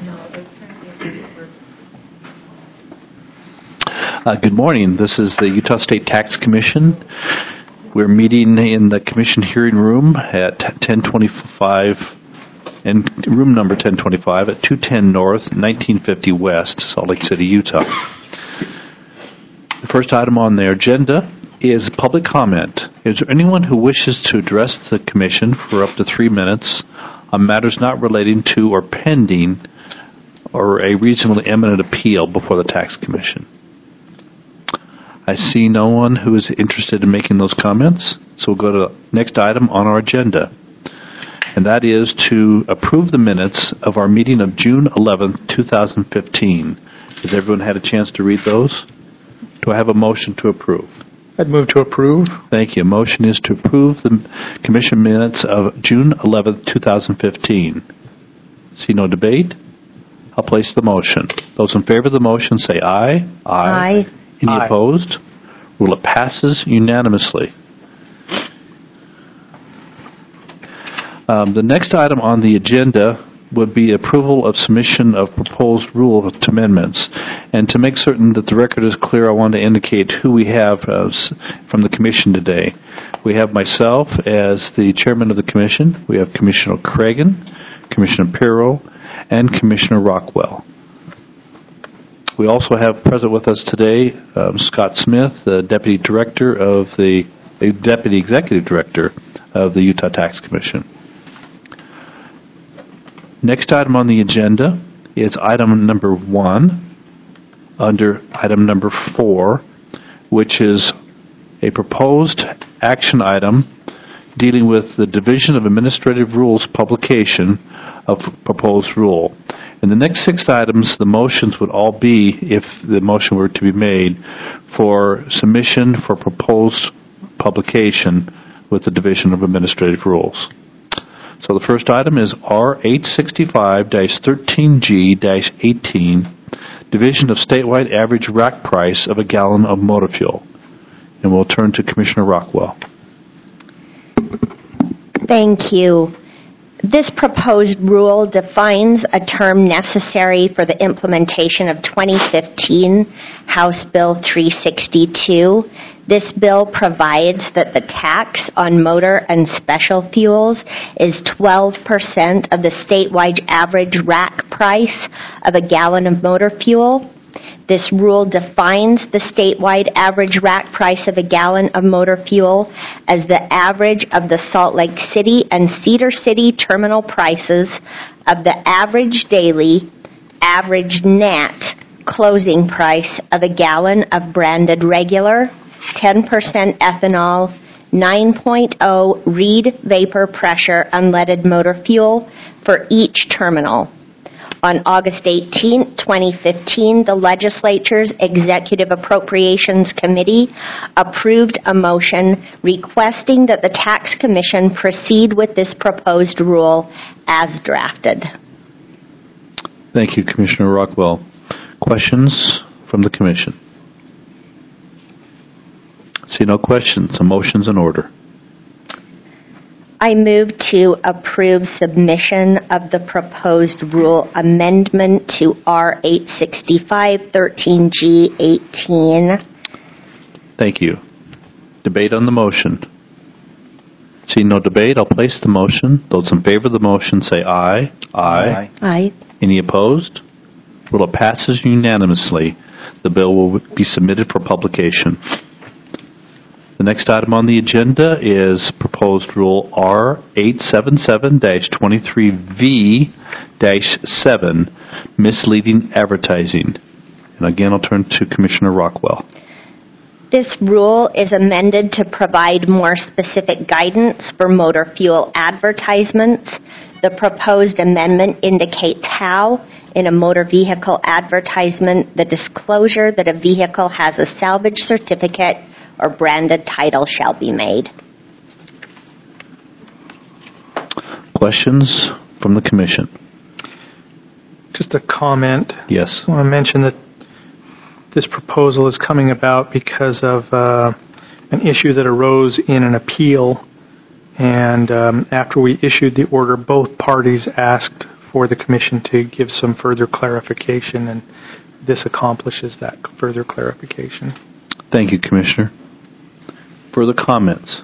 Good morning. This is the Utah State Tax Commission. We're meeting in the Commission hearing room at 1025, in room number 1025 at 210 North, 1950 West, Salt Lake City, Utah. The first item on their agenda is public comment. Is there anyone who wishes to address the Commission for up to 3 minutes on matters not relating to or pending or a reasonably imminent appeal before the Tax Commission? I see no one who is interested in making those comments, so we'll go to the next item on our agenda, and that is to approve the minutes of our meeting of June 11th, 2015. Has everyone had a chance to read those? Do I have a motion to approve? I'd move to approve. Thank you. Motion is to approve the Commission minutes of June 11th, 2015. See no debate? I'll place the motion. Those in favor of the motion say aye. Aye. Any Aye. opposed? Well, it passes unanimously. The next item on the agenda would be approval of submission of proposed rule of amendments. And to make certain that the record is clear, I want to indicate who we have from the Commission today. We have myself as the chairman of the Commission. We have Commissioner Cragen, Commissioner Pirro, and Commissioner Rockwell. We also have present with us today Scott Smith, the Deputy Executive Director of the Utah Tax Commission. Next item on the agenda is item number 1 under item number 4, which is a proposed action item dealing with the Division of Administrative Rules publication of proposed rule. In the next 6 items, the motions would all be, if the motion were to be made, for submission for proposed publication with the Division of Administrative Rules. So the first item is R865-13G-18, Division of Statewide Average Rack Price of a Gallon of Motor Fuel. And we'll turn to Commissioner Rockwell. Thank you. This proposed rule defines a term necessary for the implementation of 2015 House Bill 362. This bill provides that the tax on motor and special fuels is 12% of the statewide average rack price of a gallon of motor fuel. This rule defines the statewide average rack price of a gallon of motor fuel as the average of the Salt Lake City and Cedar City terminal prices of the average daily, average net closing price of a gallon of branded regular, 10% ethanol, 9.0 Reed vapor pressure unleaded motor fuel for each terminal. On August 18, 2015, the Legislature's Executive Appropriations Committee approved a motion requesting that the Tax Commission proceed with this proposed rule as drafted. Thank you, Commissioner Rockwell. Questions from the Commission? See no questions. A motion's in order. I move to approve submission of the proposed rule amendment to R865-13G-18. Thank you. Debate on the motion. See no debate, I'll place the motion. Those in favor of the motion say aye. Aye. Aye. Any opposed? Well, it passes unanimously. The bill will be submitted for publication. The next item on the agenda is proposed rule R877-23V-7, misleading advertising. And again, I'll turn to Commissioner Rockwell. This rule is amended to provide more specific guidance for motor fuel advertisements. The proposed amendment indicates how, in a motor vehicle advertisement, the disclosure that a vehicle has a salvage certificate or branded title shall be made. Questions from the Commission? Just a comment. Yes. I want to mention that this proposal is coming about because of an issue that arose in an appeal. And after we issued the order, both parties asked for the Commission to give some further clarification, and this accomplishes that further clarification. Thank you, Commissioner. Further comments?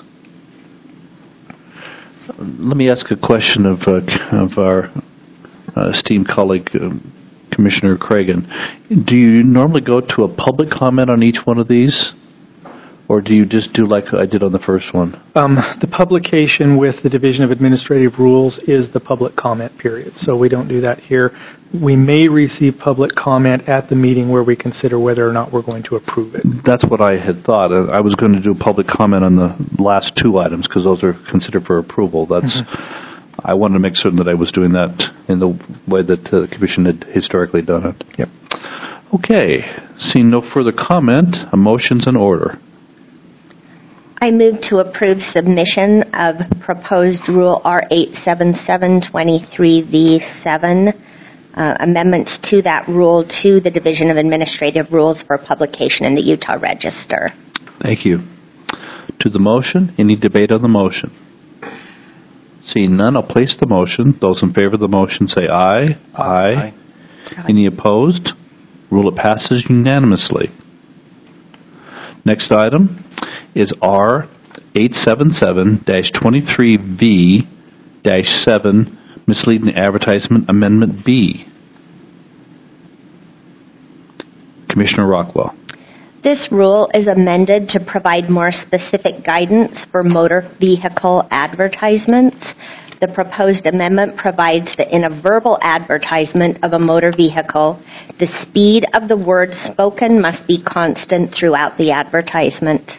Let me ask a question of our esteemed colleague, Commissioner Cragen. Do you normally go to a public comment on each one of these? Or do you just do like I did on the first one? The publication with the Division of Administrative Rules is the public comment period, so we don't do that here. We may receive public comment at the meeting where we consider whether or not we're going to approve it. That's what I had thought. I was going to do public comment on the last two items because those are considered for approval. I wanted to make certain that I was doing that in the way that the Commission had historically done it. Yep. Okay. Seeing no further comment, a motion's in order. I move to approve submission of proposed Rule R87723V7, amendments to that rule to the Division of Administrative Rules for publication in the Utah Register. Thank you. To the motion, any debate on the motion? Seeing none, I'll place the motion. Those in favor of the motion say aye. Aye. Any opposed? Rule passes unanimously. Next item is R877-23V-7, Misleading Advertisement Amendment B. Commissioner Rockwell. This rule is amended to provide more specific guidance for motor vehicle advertisements. The proposed amendment provides that in a verbal advertisement of a motor vehicle, the speed of the words spoken must be constant throughout the advertisement.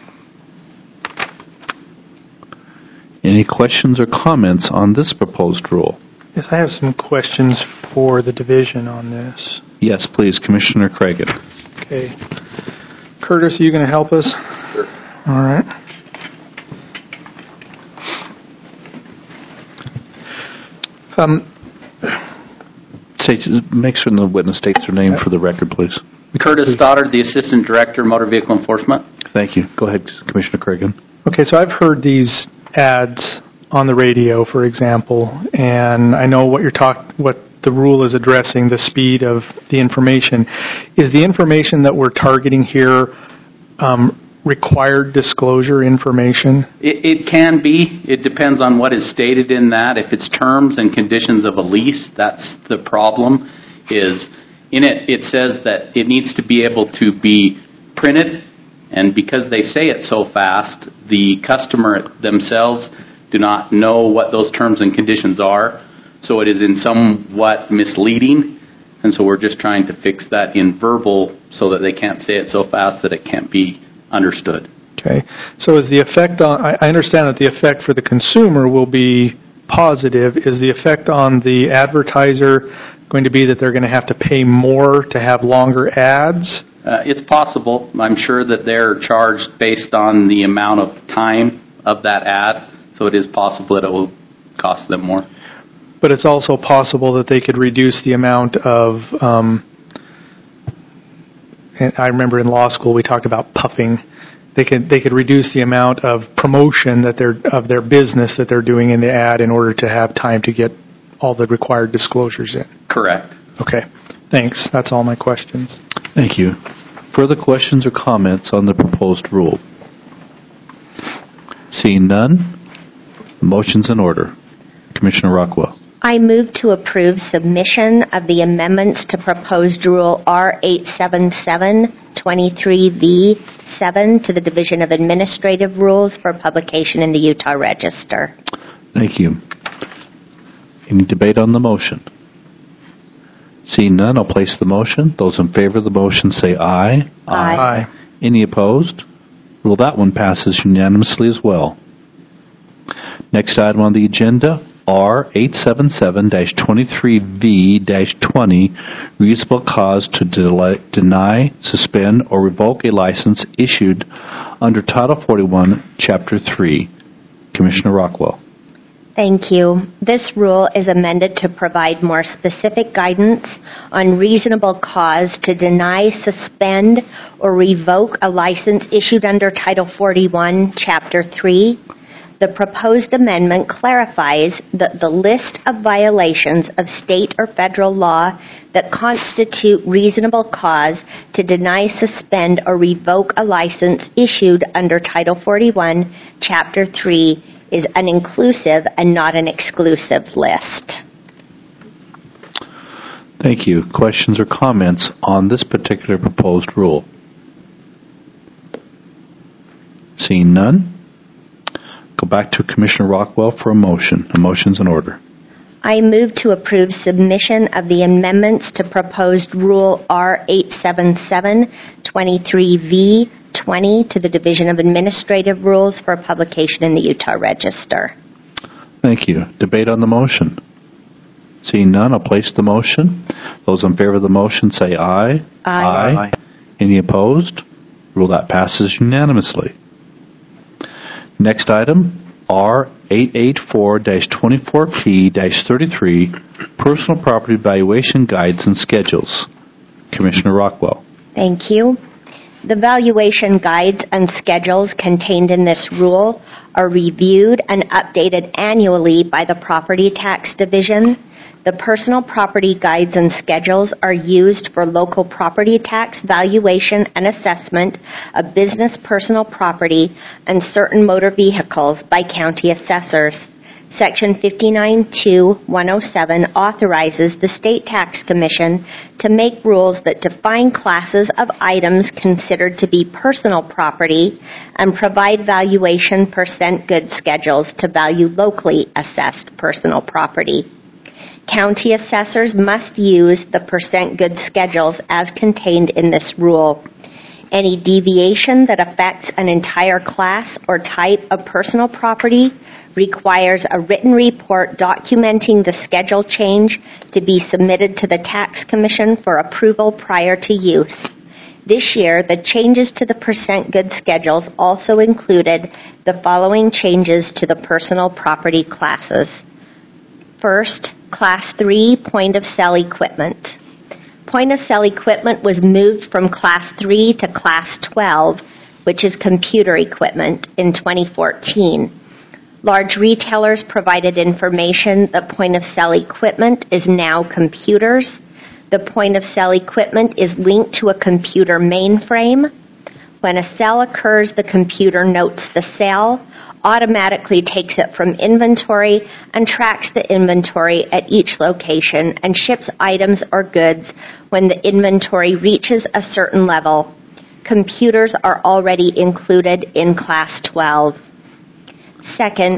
Any questions or comments on this proposed rule? Yes, I have some questions for the division on this. Yes, please, Commissioner Cragen. Okay. Curtis, are you going to help us? Sure. All right. Make sure the witness states their name for the record, please. Curtis Stoddard, the Assistant Director, Motor Vehicle Enforcement. Thank you. Go ahead, Commissioner Cragen. Okay, so I've heard these ads on the radio, for example, and I know what the rule is addressing, the speed of the information. Is the information that we're targeting here required disclosure information? It can be. It depends on what is stated in that. If it's terms and conditions of a lease, that's the problem. Is in it, it says that it needs to be able to be printed, and because they say it so fast, the customer themselves do not know what those terms and conditions are. So it is in somewhat misleading, and so we're just trying to fix that in verbal so that they can't say it so fast that it can't be understood. Okay. So is the effect on, I understand that the effect for the consumer will be positive. Is the effect on the advertiser going to be that they're going to have to pay more to have longer ads? It's possible. I'm sure that they're charged based on the amount of time of that ad, so it is possible that it will cost them more. But it's also possible that they could reduce the amount of, and I remember in law school we talked about puffing. They could reduce the amount of promotion that of their business that they're doing in the ad in order to have time to get all the required disclosures in. Correct. Okay. Thanks. That's all my questions. Thank you. Further questions or comments on the proposed rule? Seeing none, the motion's in order. Commissioner Rockwell. I move to approve submission of the amendments to proposed Rule R877-23V7 to the Division of Administrative Rules for publication in the Utah Register. Thank you. Any debate on the motion? Seeing none, I'll place the motion. Those in favor of the motion say aye. Aye. Any opposed? Rule that one passes unanimously as well. Next item on the agenda, R877-23V-20, reasonable cause to deny, suspend, or revoke a license issued under Title 41, Chapter 3. Commissioner Rockwell. Thank you. This rule is amended to provide more specific guidance on reasonable cause to deny, suspend, or revoke a license issued under Title 41, Chapter 3. The proposed amendment clarifies that the list of violations of state or federal law that constitute reasonable cause to deny, suspend, or revoke a license issued under Title 41, Chapter 3 is an inclusive and not an exclusive list. Thank you. Questions or comments on this particular proposed rule? Seeing none, go back to Commissioner Rockwell for a motion. A motion's in order. I move to approve submission of the amendments to proposed Rule R877-23V20 to the Division of Administrative Rules for publication in the Utah Register. Thank you. Debate on the motion. Seeing none, I'll place the motion. Those in favor of the motion say aye. Aye. Any opposed? Rule that passes unanimously. Next item, R884-24P-33, Personal Property Valuation Guides and Schedules. Commissioner Rockwell. Thank you. The valuation guides and schedules contained in this rule are reviewed and updated annually by the Property Tax Division. The personal property guides and schedules are used for local property tax valuation and assessment of business personal property and certain motor vehicles by county assessors. Section 59.2.107 authorizes the State Tax Commission to make rules that define classes of items considered to be personal property and provide valuation percent good schedules to value locally assessed personal property. County assessors must use the percent good schedules as contained in this rule. Any deviation that affects an entire class or type of personal property requires a written report documenting the schedule change to be submitted to the Tax Commission for approval prior to use. This year, the changes to the percent good schedules also included the following changes to the personal property classes. First, Class 3 point-of-sale equipment. Point-of-sale equipment was moved from Class 3 to Class 12, which is computer equipment, in 2014. Large retailers provided information that point-of-sale equipment is now computers. The point-of-sale equipment is linked to a computer mainframe. When a sale occurs, the computer notes the sale, automatically takes it from inventory, and tracks the inventory at each location and ships items or goods when the inventory reaches a certain level. Computers are already included in Class 12. Second,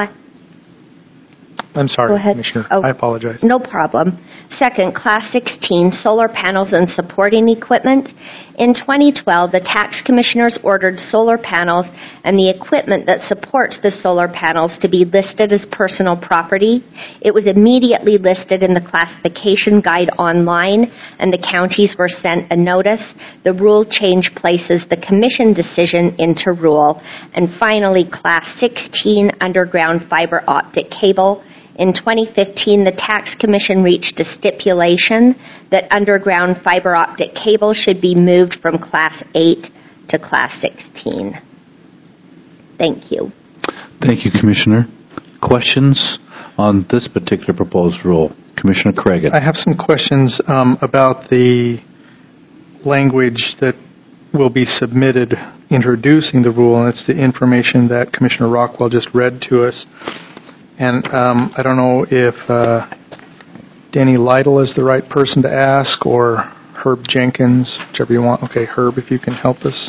I'm sorry, Go ahead. Commissioner. Oh, I apologize. No problem. Second, Class 16, solar panels and supporting equipment. In 2012, the tax commissioners ordered solar panels and the equipment that supports the solar panels to be listed as personal property. It was immediately listed in the classification guide online, and the counties were sent a notice. The rule change places the commission decision into rule. And finally, Class 16, underground fiber optic cable. In 2015, the Tax Commission reached a stipulation that underground fiber optic cable should be moved from Class 8 to Class 16. Thank you. Thank you, Commissioner. Questions on this particular proposed rule? Commissioner Craig. I have some questions about the language that will be submitted introducing the rule, and it's the information that Commissioner Rockwell just read to us. And I don't know if Danny Lytle is the right person to ask, or Herb Jenkins, whichever you want. Okay, Herb, if you can help us.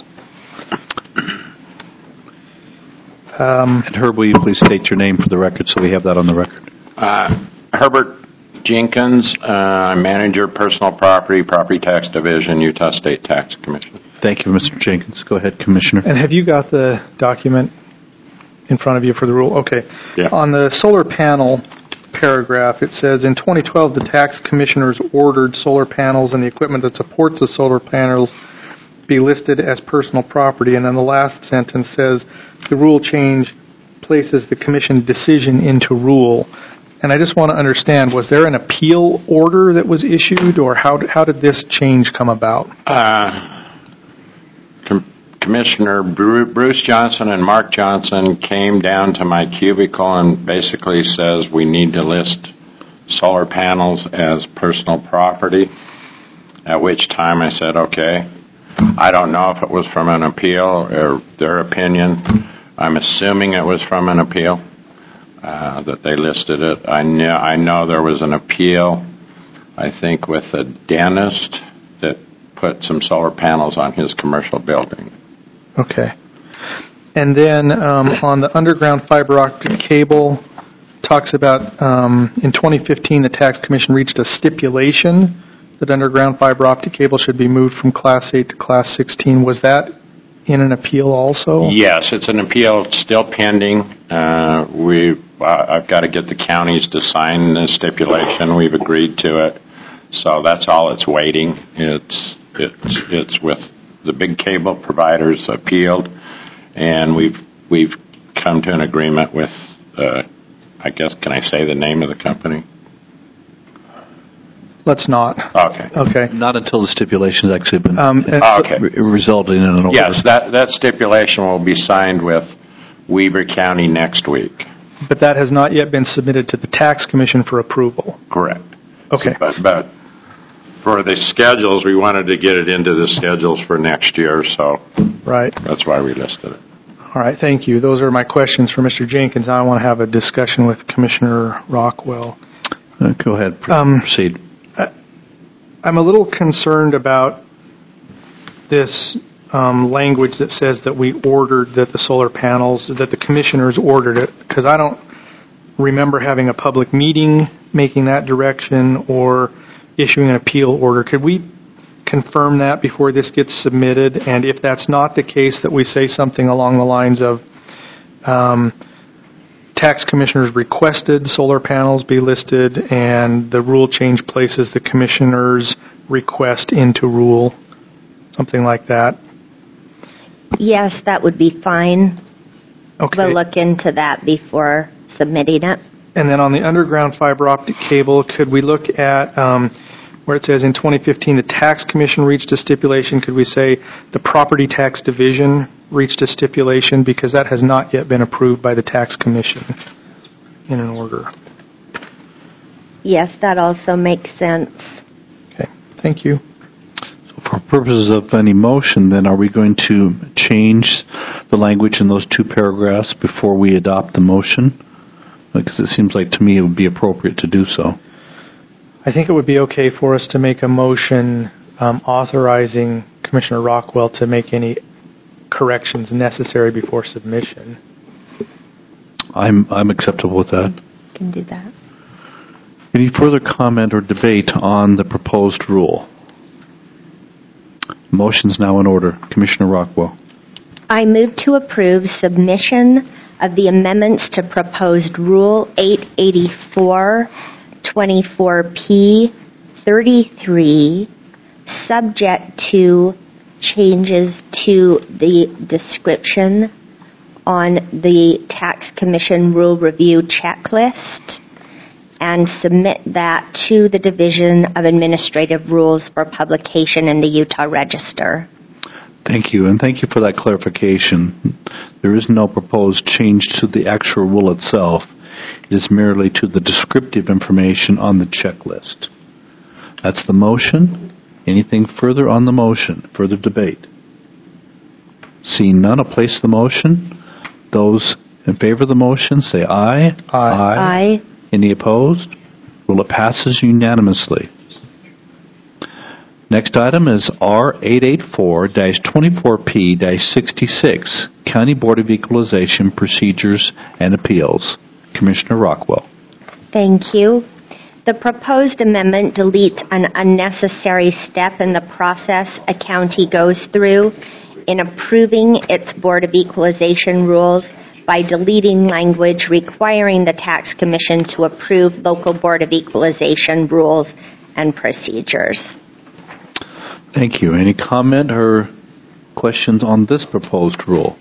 And Herb, will you please state your name for the record so we have that on the record? Herbert Jenkins, I'm Manager, Personal Property, Property Tax Division, Utah State Tax Commission. Thank you, Mr. Jenkins. Go ahead, Commissioner. And have you got the document in front of you for the rule? Okay. Yeah. On the solar panel paragraph, it says, in 2012, the tax commissioners ordered solar panels and the equipment that supports the solar panels be listed as personal property. And then the last sentence says, the rule change places the commission decision into rule. And I just want to understand, was there an appeal order that was issued, or how did this change come about? Commissioner Bruce Johnson and Mark Johnson came down to my cubicle and basically says we need to list solar panels as personal property, at which time I said, okay. I don't know if it was from an appeal or their opinion. I'm assuming it was from an appeal that they listed it. I know there was an appeal, I think, with a dentist that put some solar panels on his commercial building. Okay. And then on the underground fiber optic cable, talks about in 2015 the Tax Commission reached a stipulation that underground fiber optic cable should be moved from Class 8 to Class 16. Was that in an appeal also? Yes, it's an appeal still pending. I've got to get the counties to sign the stipulation. We've agreed to it. So that's all it's waiting. It's with the big cable providers appealed, and we've come to an agreement with, I guess, can I say the name of the company? Let's not. Okay. Not until the stipulation has actually been Okay. resulted in an order. Yes, that stipulation will be signed with Weber County next week. But that has not yet been submitted to the Tax Commission for approval. Correct. Okay. But for the schedules, we wanted to get it into the schedules for next year, so Right. that's why we listed it. All right, thank you. Those are my questions for Mr. Jenkins. Now I want to have a discussion with Commissioner Rockwell. Go ahead. Proceed. I'm a little concerned about this language that says that we ordered that the solar panels, that the commissioners ordered it, because I don't remember having a public meeting making that direction or issuing an appeal order. Could we confirm that before this gets submitted? And if that's not the case, that we say something along the lines of Tax Commissioners requested solar panels be listed, and the rule change places the Commissioners' request into rule, something like that. Yes, that would be fine. Okay. We'll look into that before submitting it. And then on the underground fiber optic cable, could we look at where it says in 2015 the Tax Commission reached a stipulation? Could we say the Property Tax Division reached a stipulation, because that has not yet been approved by the Tax Commission in an order? Yes, that also makes sense. Okay, thank you. So for purposes of any motion, then, are we going to change the language in those two paragraphs before we adopt the motion? Because it seems like to me it would be appropriate to do so. I think it would be okay for us to make a motion authorizing Commissioner Rockwell to make any corrections necessary before submission. I'm acceptable with that. Can do that. Any further comment or debate on the proposed rule? Motion's now in order. Commissioner Rockwell. I move to approve submission of the amendments to proposed Rule 884 24P 33, subject to changes to the description on the Tax Commission Rule Review Checklist, and submit that to the Division of Administrative Rules for publication in the Utah Register. Thank you, and thank you for that clarification. There is no proposed change to the actual rule itself. It is merely to the descriptive information on the checklist. That's the motion. Anything further on the motion? Further debate? Seeing none, I'll place the motion. Those in favor of the motion say aye. Aye. Aye. Any opposed? Well, it passes unanimously. Next item is R884-24P-66, County Board of Equalization Procedures and Appeals. Commissioner Rockwell. Thank you. The proposed amendment deletes an unnecessary step in the process a county goes through in approving its Board of Equalization rules by deleting language requiring the Tax Commission to approve local Board of Equalization rules and procedures. Thank you. Any comment or questions on this proposed rule?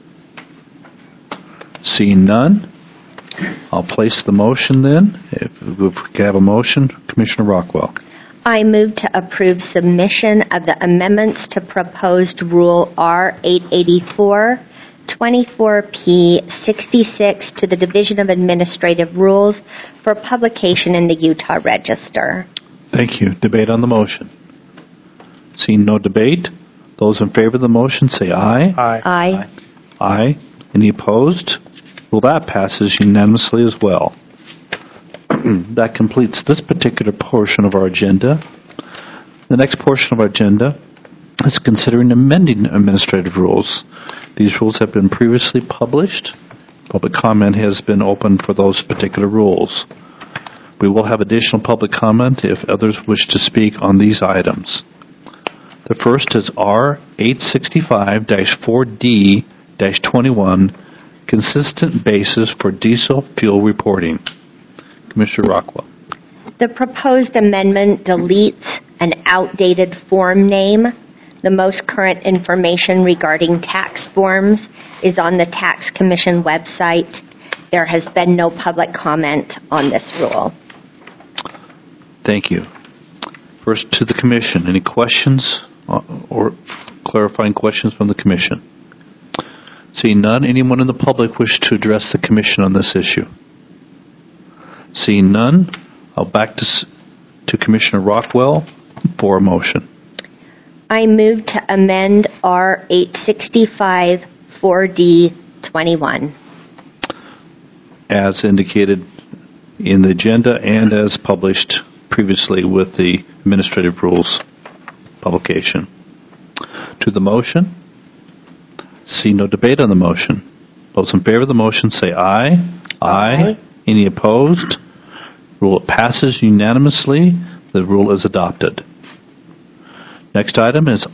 Seeing none, I'll place the motion then. If we can have a motion, Commissioner Rockwell. I move to approve submission of the amendments to proposed Rule R-884, 24P 66 to the Division of Administrative Rules for publication in the Utah Register. Thank you. Debate on the motion. Seeing no debate, those in favor of the motion say aye. Aye. Aye. Aye. Any opposed? Well, that passes unanimously as well. That completes this particular portion of our agenda. The next portion of our agenda is considering amending administrative rules. These rules have been previously published. Public comment has been open for those particular rules. We will have additional public comment if others wish to speak on these items. The first is R-865-4D-21, Consistent Basis for Diesel Fuel Reporting. Commissioner Rockwell. The proposed amendment deletes an outdated form name. The most current information regarding tax forms is on the Tax Commission website. There has been no public comment on this rule. Thank you. First to the Commission. Any questions or clarifying questions from the Commission? Seeing none, anyone in the public wish to address the Commission on this issue? Seeing none, I'll back to Commissioner Rockwell for a motion. I move to amend R-865 4D-21. As indicated in the agenda and as published previously with the Administrative Rules publication. To the motion, see no debate on the motion. Those in favor of the motion say aye. Aye. Any opposed? Rule passes unanimously. The rule is adopted. Next item is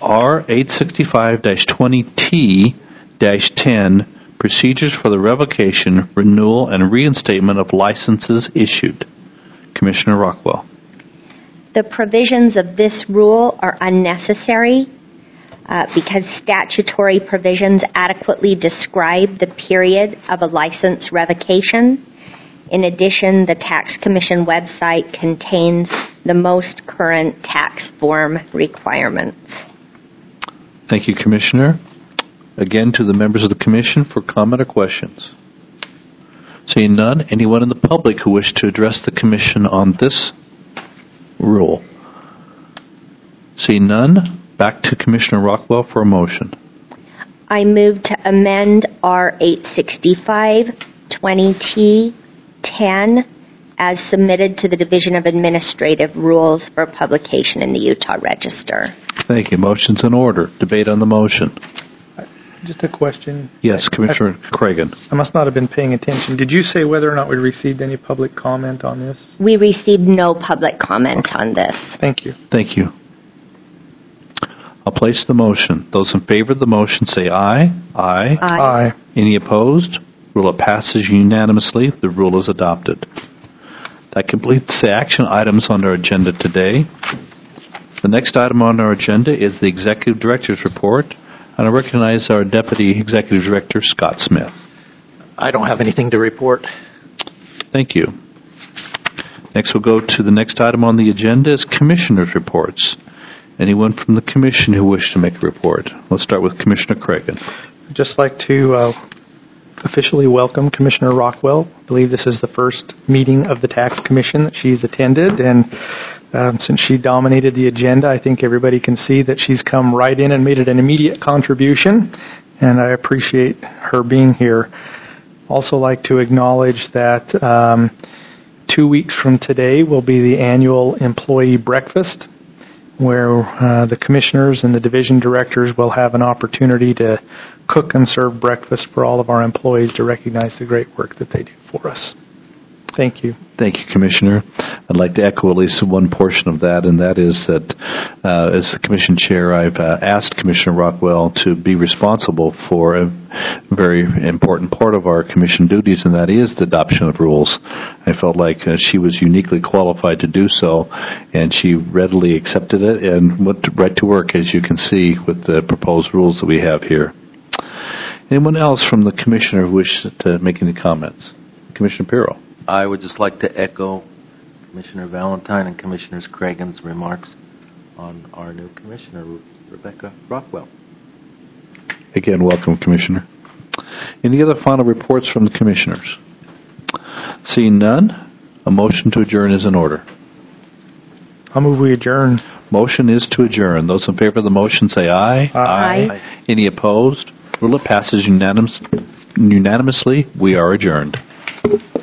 R-865-20T-10, Procedures for the Revocation, Renewal, and Reinstatement of Licenses Issued. Commissioner Rockwell. The provisions of this rule are unnecessary because statutory provisions adequately describe the period of a license revocation. In addition, the Tax Commission website contains the most current tax form requirements. Thank you, Commissioner. Again, to the members of the Commission for comment or questions. Seeing none, anyone in the public who wish to address the Commission on this rule? Seeing none, back to Commissioner Rockwell for a motion. I move to amend R-865-20T-10 as submitted to the Division of Administrative Rules for publication in the Utah Register. Thank you. Motion's in order. Debate on the motion. Just a question. Yes, Commissioner Cragen. I must not have been paying attention. Did you say whether or not we received any public comment on this? We received no public comment on this. Thank you. Thank you. I'll place the motion. Those in favor of the motion say aye. Aye. Aye. Any opposed? Rule passes unanimously. The rule is adopted. That completes the action items on our agenda today. The next item on our agenda is the Executive Director's Report, and I recognize our Deputy Executive Director, Scott Smith. I don't have anything to report. Thank you. Next, we'll go to the next item on the agenda is Commissioners' Reports. Anyone from the Commission who wish to make a report? Let's start with Commissioner Cragen. I'd just like to officially welcome Commissioner Rockwell. I believe this is the first meeting of the Tax Commission that she's attended, and since she dominated the agenda, I think everybody can see that she's come right in and made it an immediate contribution, and I appreciate her being here. Also like to acknowledge that 2 weeks from today will be the annual employee breakfast, where the commissioners and the division directors will have an opportunity to cook and serve breakfast for all of our employees to recognize the great work that they do for us. Thank you. Thank you, Commissioner. I'd like to echo at least one portion of that, and that is that as the Commission Chair, I've asked Commissioner Rockwell to be responsible for a very important part of our Commission duties, and that is the adoption of rules. I felt like she was uniquely qualified to do so, and she readily accepted it and went right to work, as you can see, with the proposed rules that we have here. Anyone else from the Commissioner who wishes to make any comments? Commissioner Pirro. I would just like to echo Commissioner Valentine and Commissioners Cragen's remarks on our new Commissioner, Rebecca Rockwell. Again, welcome, Commissioner. Any other final reports from the Commissioners? Seeing none, a motion to adjourn is in order. I'll move we adjourn. Motion is to adjourn. Those in favor of the motion say aye. Aye. Any opposed? Rule it passes unanimously. We are adjourned.